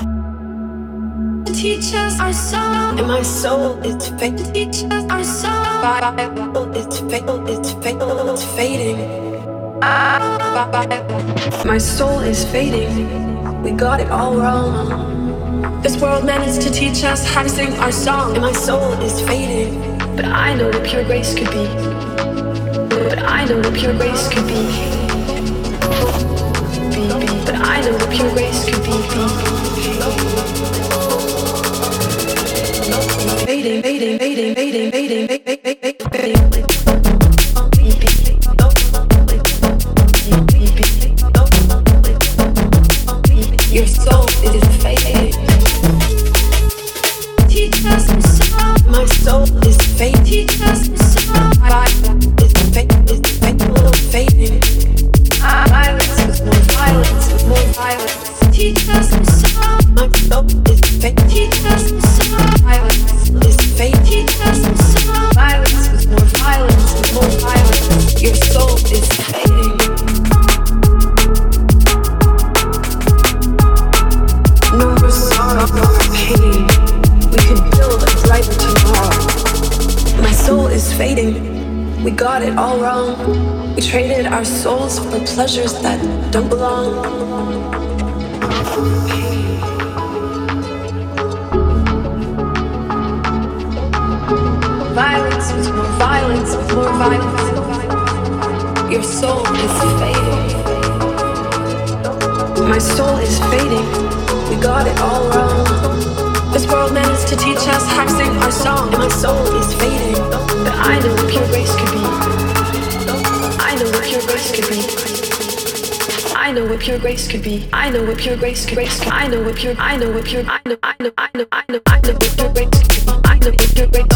Teach us our song, and my soul is fading. Teach us our song, it's fatal, it's fatal, it's fading. My soul is fading. We got it all wrong. This world managed to teach us how to sing our song, and my soul is fading. But I know what pure grace could be. But I know what pure grace could be. But I know what pure grace could be. Fading, fading, fading, fading, fading, fading, fading. Your soul is fading. Teach us the song. My soul is fading. Teach us the song. My life is fading. Violence is more violence, is more violence. Teach us the song. My soul is fading. Teach us the song. Violence is fading. Teach us the song. Violence is more violence, is more violence. Your soul is fading. No more sorrow, no more pain. We can build a brighter tomorrow. My soul is fading. We got it all wrong. We traded our souls for pleasures that don't belong. Violence with more violence, with more violence. Your soul is fading. My soul is fading. We got it all wrong. This world managed to teach us how to sing our song, and my soul is fading. But I know what pure grace could be. I know what pure grace could be. I know what pure grace could be. I know what pure grace could be. I know what pure. I know what pure. I know what pure grace could be. I know what pure grace.